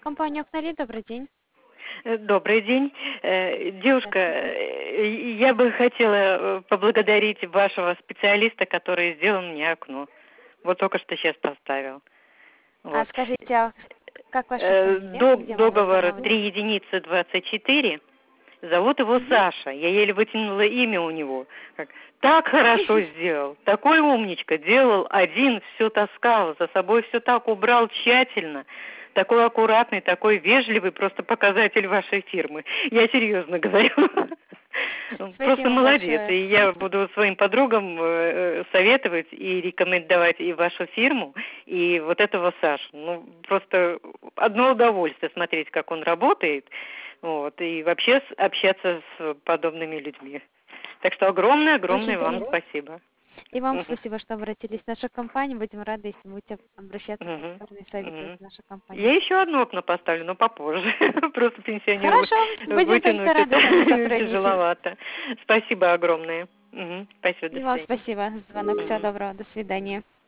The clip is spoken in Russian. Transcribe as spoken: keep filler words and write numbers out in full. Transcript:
Компания «Окналит», добрый день. Э, Добрый день. Э, Девушка, Здравствуйте. э, я бы хотела э, поблагодарить вашего специалиста, который сделал мне окно. Вот только что сейчас поставил. А Вот. скажите, а как ваша Э, фамилия? до- Где мы Договор познакомились? три единицы двадцать четыре. Зовут его Мгм. Саша. Я еле вытянула имя у него. Как, так хорошо сделал. Такой умничка. Делал один, все таскал. За собой все так убрал тщательно. Такой аккуратный, такой вежливый. Просто показатель вашей фирмы. Я серьезно говорю. Просто Спасибо молодец. большое. И я буду своим подругам э, э, советовать и рекомендовать и вашу фирму, и вот этого Сашу. Ну, просто одно удовольствие смотреть, как он работает, вот, и вообще с- общаться с подобными людьми. Так что Очень огромное-огромное вам приятно. спасибо. И вам Мгм. спасибо, что обратились в нашу компанию. Будем рады, если будете обращаться Мгм. повторно и советовать Мгм. нашу компанию. Я еще одно окно поставлю, но попозже. Просто пенсионеру Хорошо, будем только вытянуть рады с вами это сотрудничать. тяжеловато. Спасибо огромное. Мгм. Спасибо, до И вам свидания. спасибо за звонок. Всего Мгм. доброго. До свидания.